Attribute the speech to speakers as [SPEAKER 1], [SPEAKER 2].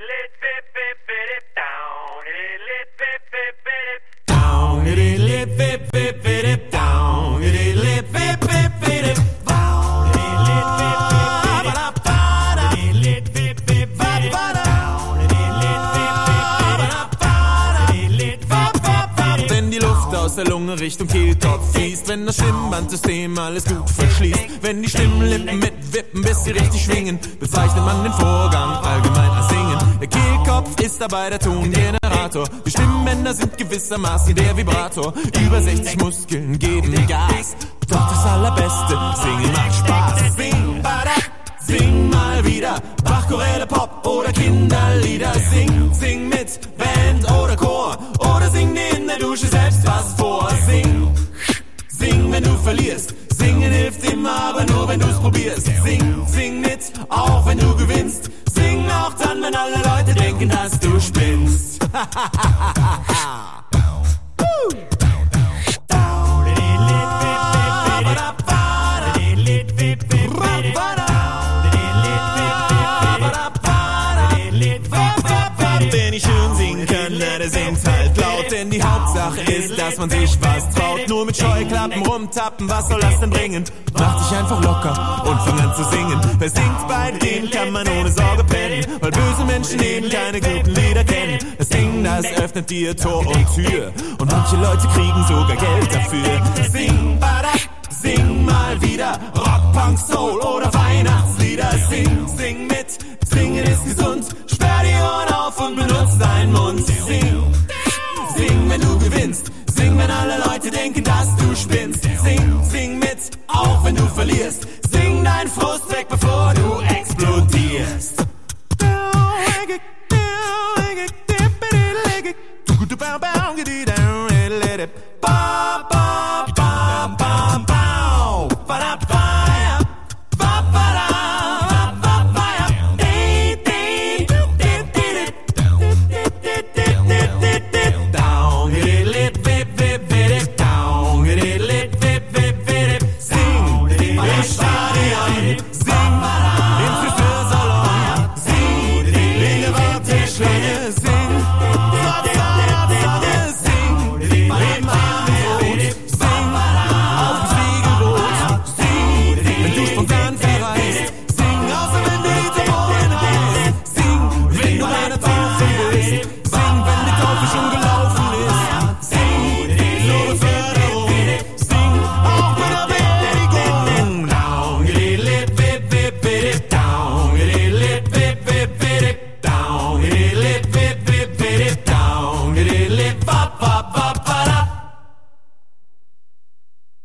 [SPEAKER 1] Der Lunge Richtung Kehlkopf fließt, wenn das Stimmbandsystem alles gut verschließt. Wenn die Stimmlippen mitwippen, bis sie richtig schwingen, bezeichnet man den Vorgang allgemein als Singen. Der Kehlkopf ist dabei der Tongenerator. Die Stimmbänder sind gewissermaßen der Vibrator. Über 60 Muskeln geben Gas. Doch das Allerbeste, Singen macht Spaß. Sing, badab, sing mal wieder. Bach, Choräle, Pop oder Kinderlieder. Sing, sing mit Band oder Chor. Oder sing dir in der Dusche selbst was vor. Sing, sing, wenn du verlierst. Singen hilft immer, aber nur wenn du's probierst. Sing, sing mit, auch wenn du gewinnst. Sing auch dann, wenn alle Leute denken, dass du spinnst. Wenn ich schön singen kann, leider singt's halt laut. Denn die Hauptsache ist, dass man sich was traut. Nur mit Scheuklappen rumtappen, was soll das denn bringen? Mach dich einfach locker und fang an zu singen. Wer singt bei denen, kann man ohne Sorge pennen. Weil böse Menschen eben keine guten Lieder kennen. Das Singen, das öffnet dir Tor und Tür. Und manche Leute kriegen sogar Geld dafür. Sing, badab, sing mal wieder. Rock, Punk, Soul oder Weihnachtslieder. Sing, sing mit, singen ist gesund.